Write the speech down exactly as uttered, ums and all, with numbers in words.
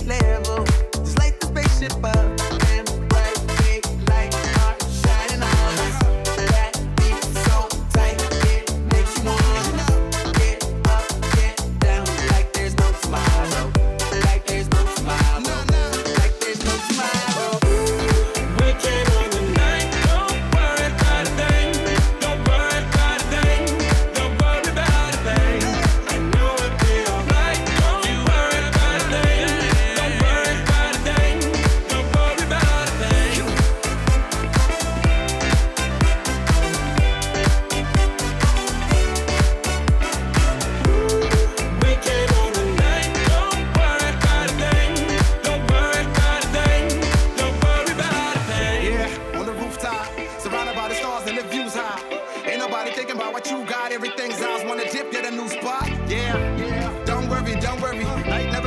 level. Just light the spaceship up and bright big lights are shining on us. That beat so tight, it makes you wanna get up, get down like there's no tomorrow, like there's no tomorrow, like there's no tomorrow. We came on the night, don't worry about a thing, don't worry about a thing, don't worry about a thing. I know it'll be alright, don't you worry about a thing, don't worry about a thing, don't worry about a thing. We came on the night, don't worry about a thing, don't worry about a thing, don't worry about a thing. Yeah, on the rooftop, surrounded by the stars and the views high. Ain't nobody thinking about what you got. Everything's ours. Wanna dip, get a new spot. Yeah, yeah. Don't worry, don't worry. Like